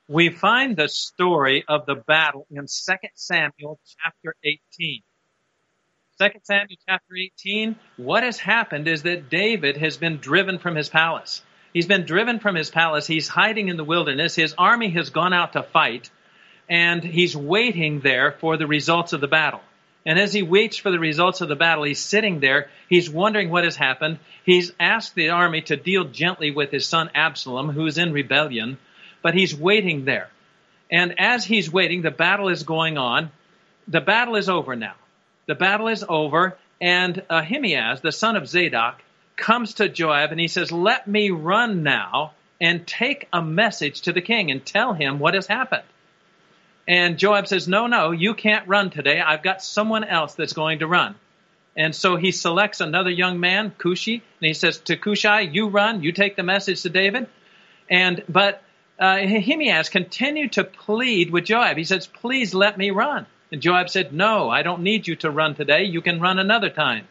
We find the story of the battle in 2 Samuel chapter 18. 2 Samuel chapter 18, what has happened is that David has been driven from his palace. He's been driven from his palace. He's hiding in the wilderness. His army has gone out to fight, and he's waiting there for the results of the battle. And as he waits for the results of the battle, he's sitting there. He's wondering what has happened. He's asked the army to deal gently with his son Absalom, who is in rebellion, but he's waiting there. And as he's waiting, the battle is going on. The battle is over now. The battle is over, and Ahimaaz, the son of Zadok, comes to Joab, and he says, "Let me run now and take a message to the king and tell him what has happened." And Joab says, no, you can't run today. I've got someone else that's going to run. And so he selects another young man, Cushi, and he says to Cushi, "You run, you take the message to David." But Ahimaaz continued to plead with Joab. He says, "Please let me run." And Joab said, "No, I don't need you to run today. You can run another time."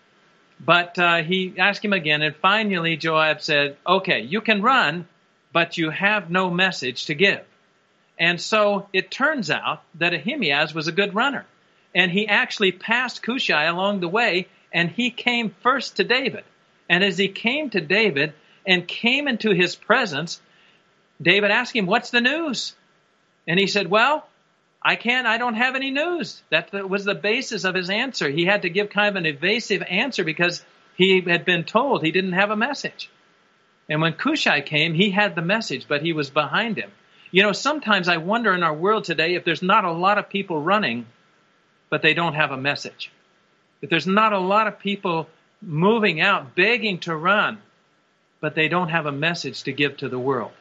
But he asked him again, and finally Joab said, "Okay, you can run, but you have no message to give." And so it turns out that Ahimaaz was a good runner. And he actually passed Cushi along the way, and he came first to David. And as he came to David and came into his presence, David asked him, "What's the news?" And he said, "Well, I don't have any news." That was the basis of his answer. He had to give kind of an evasive answer because he had been told he didn't have a message. And when Cushi came, he had the message, but he was behind him. You know, sometimes I wonder in our world today if there's not a lot of people running, but they don't have a message. If there's not a lot of people moving out, begging to run, but they don't have a message to give to the world.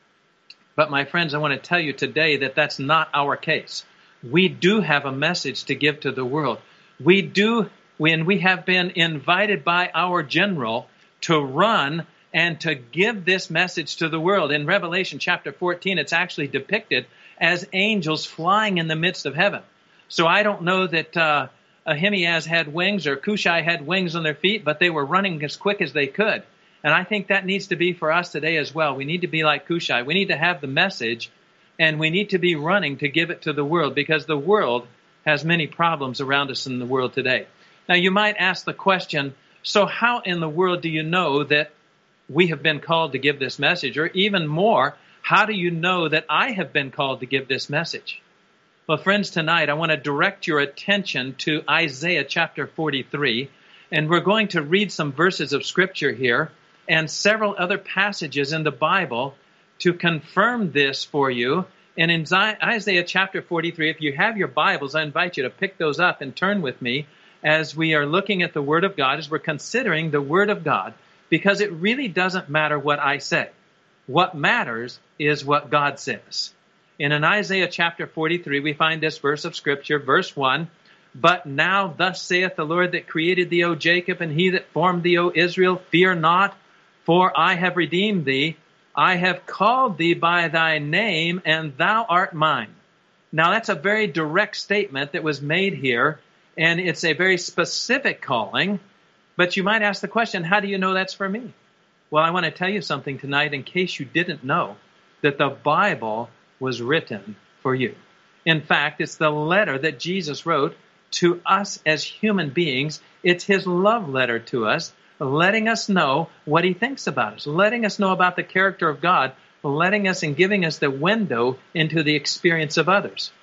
But my friends, I want to tell you today that that's not our case. We do have a message to give to the world. We do, when we have been invited by our general to run and to give this message to the world. In Revelation chapter 14, it's actually depicted as angels flying in the midst of heaven. So I don't know that Ahimaaz had wings or Cushi had wings on their feet, but they were running as quick as they could. And I think that needs to be for us today as well. We need to be like Cushi. We need to have the message, and we need to be running to give it to the world, because the world has many problems around us in the world today. Now, you might ask the question, so how in the world do you know that we have been called to give this message? Or even more, how do you know that I have been called to give this message? Well, friends, tonight I want to direct your attention to Isaiah chapter 43, and we're going to read some verses of Scripture here and several other passages in the Bible to confirm this for you. And in Isaiah chapter 43, if you have your Bibles, I invite you to pick those up and turn with me as we are looking at the Word of God, as we're considering the Word of God, because it really doesn't matter what I say. What matters is what God says. And in Isaiah chapter 43, we find this verse of Scripture, verse 1, "But now thus saith the Lord that created thee, O Jacob, and he that formed thee, O Israel, fear not, for I have redeemed thee. I have called thee by thy name, and thou art mine." Now that's a very direct statement that was made here, and it's a very specific calling. But you might ask the question, how do you know that's for me? Well, I want to tell you something tonight in case you didn't know, that the Bible was written for you. In fact, it's the letter that Jesus wrote to us as human beings. It's his love letter to us, letting us know what he thinks about us, letting us know about the character of God, letting us and giving us the window into the experience of others.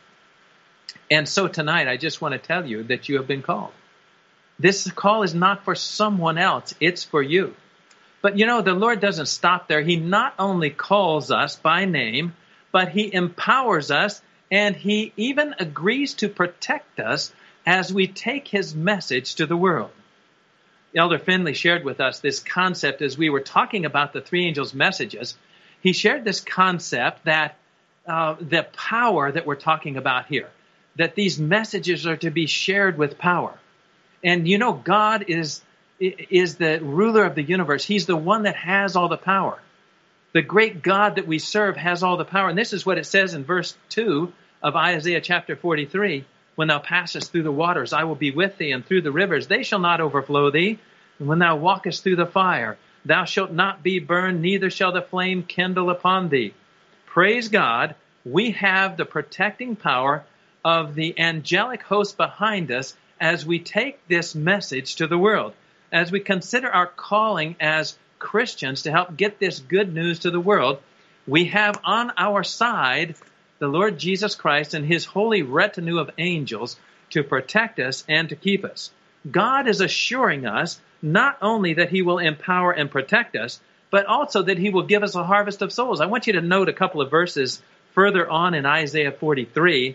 And so tonight, I just want to tell you that you have been called. This call is not for someone else, it's for you. But you know, the Lord doesn't stop there. He not only calls us by name, but he empowers us, and he even agrees to protect us as we take his message to the world. Elder Finley shared with us this concept as we were talking about the three angels' messages. He shared this concept that the power that we're talking about here, that these messages are to be shared with power. And you know, God is the ruler of the universe. He's the one that has all the power. The great God that we serve has all the power. And this is what it says in verse 2 of Isaiah chapter 43. "When thou passest through the waters, I will be with thee, and through the rivers, they shall not overflow thee. And when thou walkest through the fire, thou shalt not be burned, neither shall the flame kindle upon thee. praise God, we have the protecting power of the angelic host behind us as we take this message to the world, as we consider our calling as Christians to help get this good news to the world. We have on our side the Lord Jesus Christ and his holy retinue of angels to protect us and to keep us. God is assuring us not only that he will empower and protect us, but also that he will give us a harvest of souls. I want you to note a couple of verses further on in Isaiah 43.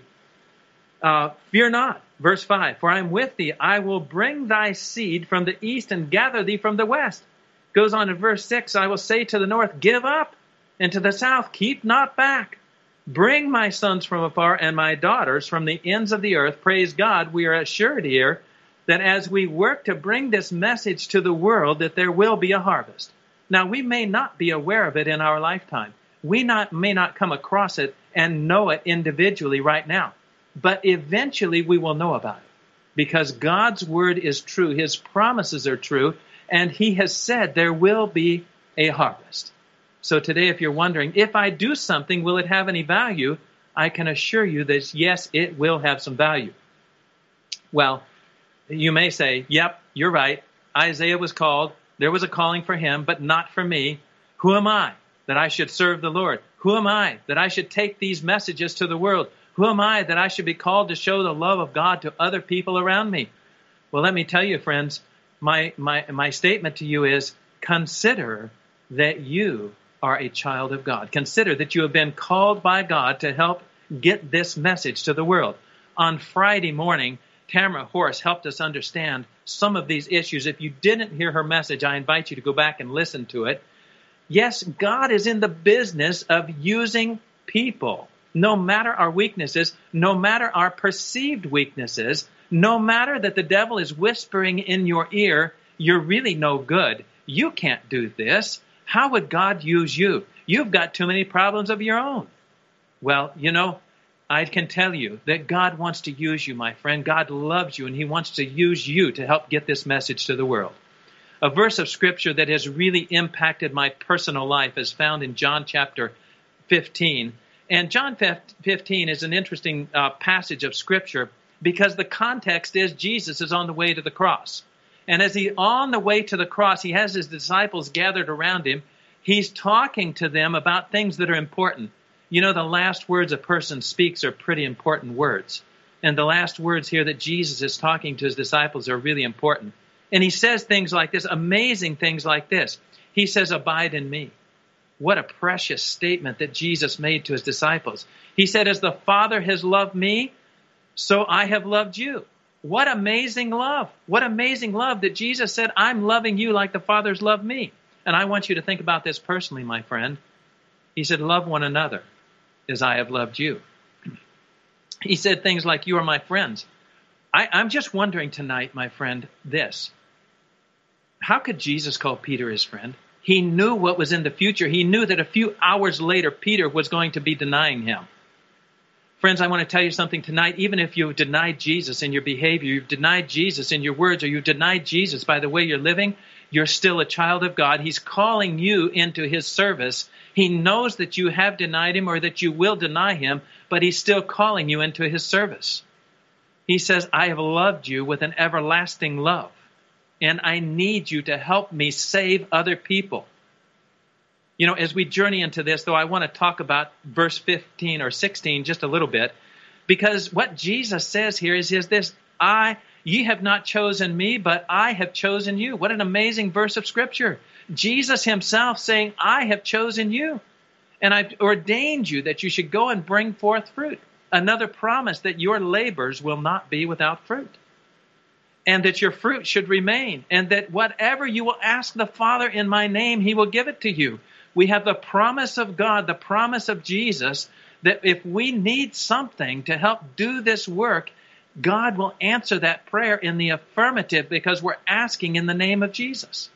Fear not, verse 5, for I am with thee. I will bring thy seed from the east and gather thee from the west. Goes on in verse 6, I will say to the north, give up, and to the south, keep not back. Bring my sons from afar and my daughters from the ends of the earth. Praise God, we are assured here that as we work to bring this message to the world, that there will be a harvest. Now, we may not be aware of it in our lifetime. We may not come across it and know it individually right now. But eventually we will know about it. Because God's word is true. His promises are true. And he has said there will be a harvest. So today, if you're wondering, if I do something, will it have any value? I can assure you that, yes, it will have some value. Well, you may say, yep, you're right. Isaiah was called. There was a calling for him, but not for me. Who am I that I should serve the Lord? Who am I that I should take these messages to the world? Who am I that I should be called to show the love of God to other people around me? Well, let me tell you, friends, my statement to you is, consider that you are a child of God. Consider that you have been called by God to help get this message to the world. On Friday morning, Tamara Horse helped us understand some of these issues. If you didn't hear her message, I invite you to go back and listen to it. Yes, God is in the business of using people. No matter our weaknesses, no matter our perceived weaknesses, no matter that the devil is whispering in your ear, you're really no good. You can't do this. How would God use you? You've got too many problems of your own. Well, I can tell you that God wants to use you, my friend. God loves you, and he wants to use you to help get this message to the world. A verse of Scripture that has really impacted my personal life is found in John chapter 15. And John 15 is an interesting passage of Scripture because the context is Jesus is on the way to the cross. And as he's on the way to the cross, he has his disciples gathered around him. He's talking to them about things that are important. The last words a person speaks are pretty important words. And the last words here that Jesus is talking to his disciples are really important. And he says things like this, amazing things like this. He says, abide in me. What a precious statement that Jesus made to his disciples. He said, as the Father has loved me, so I have loved you. What amazing love. What amazing love that Jesus said, I'm loving you like the Father's loved me. And I want you to think about this personally, my friend. He said, love one another as I have loved you. He said things like, you are my friends. I'm just wondering tonight, my friend, this. How could Jesus call Peter his friend? He knew what was in the future. He knew that a few hours later, Peter was going to be denying him. Friends, I want to tell you something tonight. Even if you've denied Jesus in your behavior, you've denied Jesus in your words, or you've denied Jesus by the way you're living, you're still a child of God. He's calling you into his service. He knows that you have denied him or that you will deny him, but he's still calling you into his service. He says, I have loved you with an everlasting love, and I need you to help me save other people. As we journey into this, though, I want to talk about verse 15 or 16 just a little bit, because what Jesus says here is this, ye have not chosen me, but I have chosen you. What an amazing verse of Scripture. Jesus himself saying, I have chosen you, and I've ordained you that you should go and bring forth fruit. Another promise that your labors will not be without fruit, and that your fruit should remain, and that whatever you will ask the Father in my name, he will give it to you. We have the promise of God, the promise of Jesus, that if we need something to help do this work, God will answer that prayer in the affirmative because we're asking in the name of Jesus.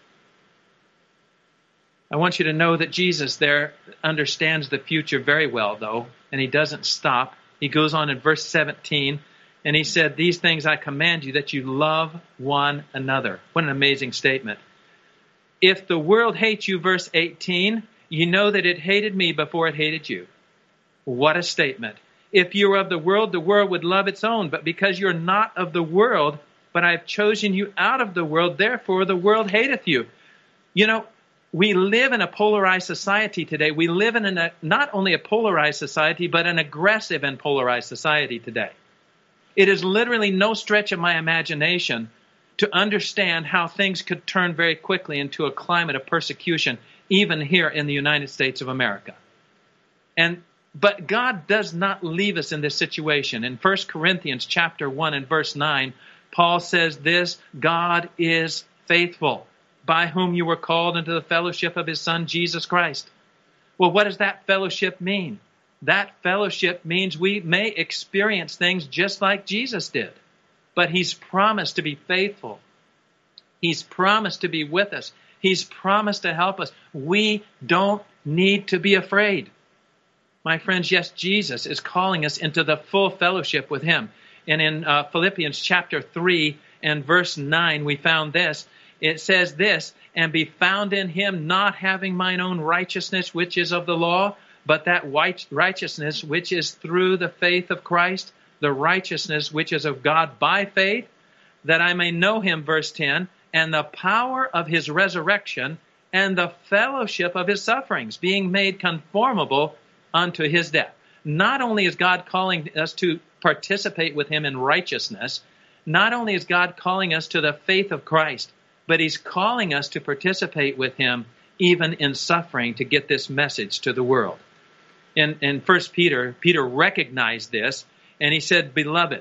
I want you to know that Jesus there understands the future very well, though, and he doesn't stop. He goes on in verse 17, and he said, these things I command you, that you love one another. What an amazing statement. If the world hates you, verse 18, you know that it hated me before it hated you. What a statement. If you were of the world would love its own. But because you're not of the world, but I've chosen you out of the world, therefore the world hateth you. You know, we live in a polarized society today. We live in not only a polarized society, but an aggressive and polarized society today. It is literally no stretch of my imagination to understand how things could turn very quickly into a climate of persecution, even here in the United States of America. But God does not leave us in this situation. In 1 Corinthians chapter 1 and verse 9, Paul says this, God is faithful, by whom you were called into the fellowship of his Son, Jesus Christ. Well, what does that fellowship mean? That fellowship means we may experience things just like Jesus did. But he's promised to be faithful. He's promised to be with us. He's promised to help us. We don't need to be afraid. My friends, yes, Jesus is calling us into the full fellowship with him. And in Philippians chapter 3 and verse 9, we found this. It says this, and be found in him, not having mine own righteousness, which is of the law, but that righteousness which is through the faith of Christ, the righteousness which is of God by faith, that I may know him, verse 10, and the power of his resurrection and the fellowship of his sufferings, being made conformable unto his death. Not only is God calling us to participate with him in righteousness, not only is God calling us to the faith of Christ, but he's calling us to participate with him even in suffering to get this message to the world. In 1 Peter recognized this, and he said, Beloved,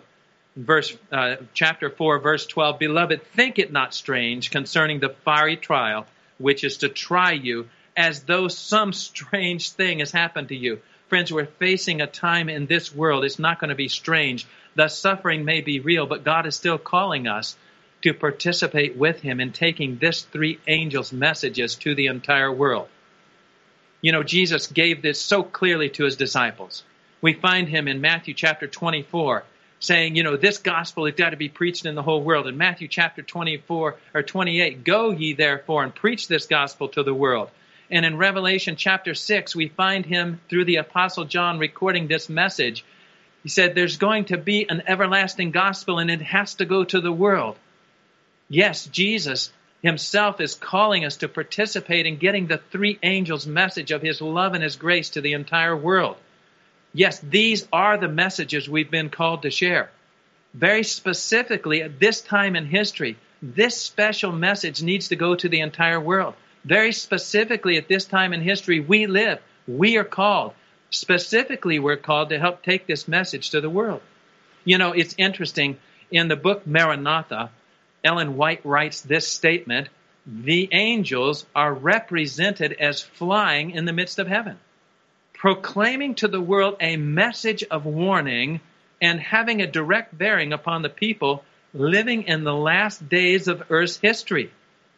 chapter 4, verse 12, Beloved, think it not strange concerning the fiery trial, which is to try you, as though some strange thing has happened to you. Friends, we're facing a time in this world. It's not going to be strange. The suffering may be real, but God is still calling us to participate with him in taking this three angels' messages to the entire world. You know, Jesus gave this so clearly to his disciples. We find him in Matthew chapter 24 saying, you know, this gospel has got to be preached in the whole world. In Matthew chapter 24 or 28, go ye therefore and preach this gospel to the world. And in Revelation chapter 6, we find him through the Apostle John recording this message. He said, there's going to be an everlasting gospel and it has to go to the world. Yes, Jesus himself is calling us to participate in getting the three angels' message of his love and his grace to the entire world. Yes, these are the messages we've been called to share. Very specifically, at this time in history, this special message needs to go to the entire world. Very specifically, at this time in history, we live. We are called. Specifically, we're called to help take this message to the world. You know, it's interesting. In the book Maranatha, Ellen White writes this statement, the angels are represented as flying in the midst of heaven, proclaiming to the world a message of warning and having a direct bearing upon the people living in the last days of Earth's history.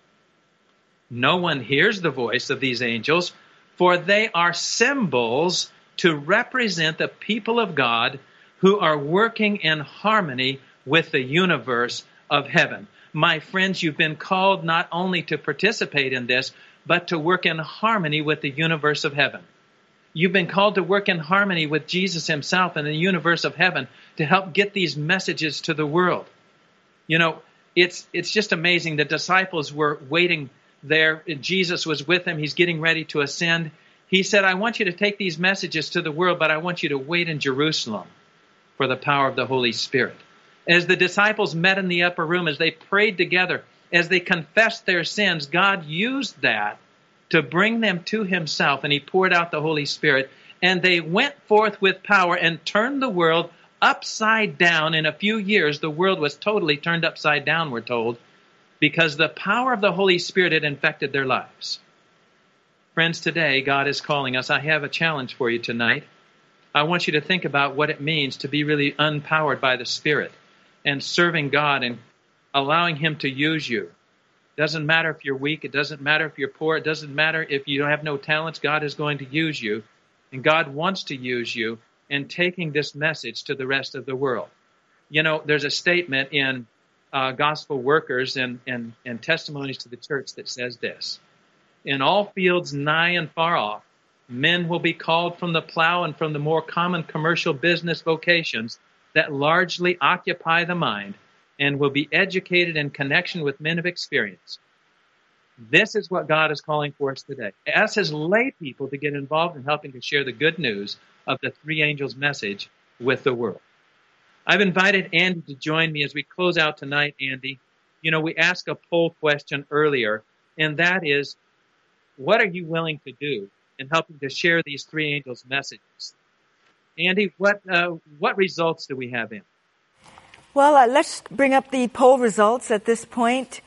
No one hears the voice of these angels, for they are symbols to represent the people of God who are working in harmony with the universe of heaven. My friends, you've been called not only to participate in this, but to work in harmony with the universe of heaven. You've been called to work in harmony with Jesus himself and the universe of heaven to help get these messages to the world. You know, it's just amazing. The disciples were waiting there. Jesus was with them. He's getting ready to ascend. He said, I want you to take these messages to the world, but I want you to wait in Jerusalem for the power of the Holy Spirit. As the disciples met in the upper room, as they prayed together, as they confessed their sins, God used that to bring them to himself, and he poured out the Holy Spirit, and they went forth with power and turned the world upside down. In a few years, the world was totally turned upside down, we're told, because the power of the Holy Spirit had infected their lives. Friends, today, God is calling us. I have a challenge for you tonight. I want you to think about what it means to be really empowered by the Spirit and serving God and allowing him to use you. It doesn't matter if you're weak. It doesn't matter if you're poor. It doesn't matter if you have no talents. God is going to use you. And God wants to use you in taking this message to the rest of the world. You know, there's a statement in Gospel Workers and Testimonies to the Church that says this. In all fields nigh and far off, Men will be called from the plow and from the more common commercial business vocations that largely occupy the mind, and will be educated in connection with men of experience. This is what God is calling for us today. Us as lay people to get involved in helping to share the good news of the three angels' message with the world. I've invited Andy to join me as we close out tonight, Andy. You know, we asked a poll question earlier, and that is, what are you willing to do in helping to share these three angels' messages? Andy, what results do we have in? Well, let's bring up the poll results at this point.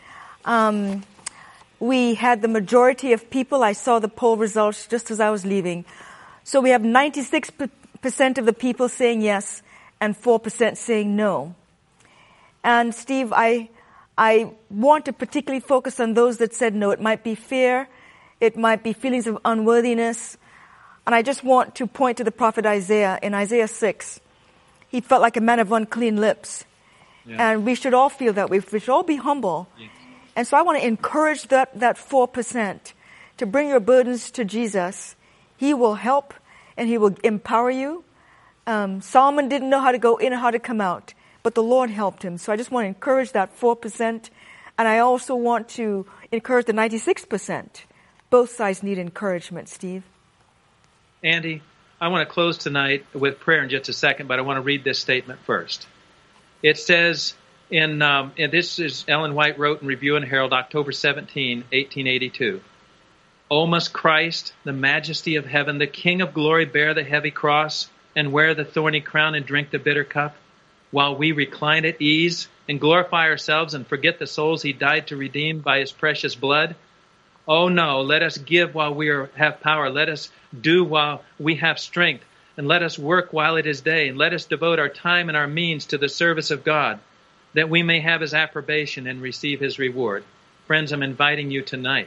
We had the majority of people. I saw the poll results just as I was leaving. So we have 96% of the people saying yes and 4% saying no. And Steve, I want to particularly focus on those that said no. It might be fear. It might be feelings of unworthiness. And I just want to point to the prophet Isaiah. In Isaiah 6, he felt like a man of unclean lips. Yeah. And we should all feel that way. We should all be humble. Yes. And so I want to encourage that 4% to bring your burdens to Jesus. He will help and he will empower you. Solomon didn't know how to go in and how to come out, but the Lord helped him. So I just want to encourage that 4%. And I also want to encourage the 96%. Both sides need encouragement, Steve. Andy, I want to close tonight with prayer in just a second, but I want to read this statement first. It says, and this is Ellen White wrote in Review and Herald, October 17, 1882. O must Christ, the majesty of heaven, the King of glory, bear the heavy cross and wear the thorny crown and drink the bitter cup, while we recline at ease and glorify ourselves and forget the souls he died to redeem by his precious blood? Oh no, let us give while we have power. Let us do while we have strength. And let us work while it is day. And let us devote our time and our means to the service of God, that we may have his approbation and receive his reward. Friends, I'm inviting you tonight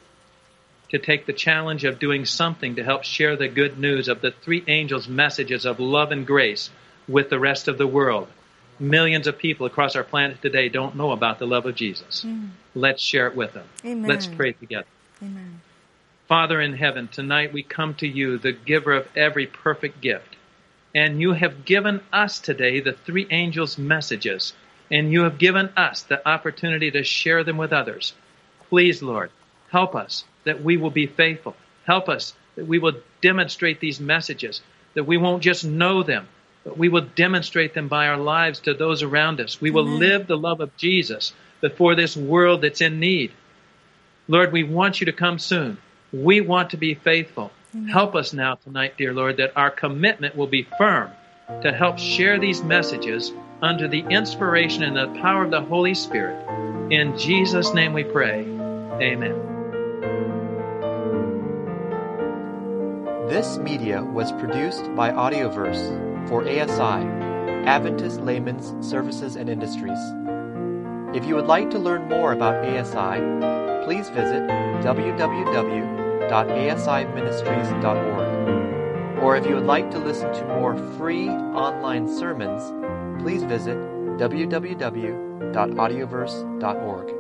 to take the challenge of doing something to help share the good news of the three angels' messages of love and grace with the rest of the world. Millions of people across our planet today don't know about the love of Jesus. Let's share it with them. Amen. Let's pray together. Amen. Father in heaven, tonight we come to you, the giver of every perfect gift. And you have given us today the three angels' messages. And you have given us the opportunity to share them with others. Please, Lord, help us that we will be faithful. Help us that we will demonstrate these messages, that we won't just know them, but we will demonstrate them by our lives to those around us. We will live the love of Jesus before this world that's in need. Lord, we want you to come soon. We want to be faithful. Help us now tonight, dear Lord, that our commitment will be firm to help share these messages under the inspiration and the power of the Holy Spirit. In Jesus' name we pray. Amen. This media was produced by Audioverse for ASI, Adventist Layman's Services and Industries. If you would like to learn more about ASI, please visit www.asiministries.org. Or if you would like to listen to more free online sermons, please visit www.audioverse.org.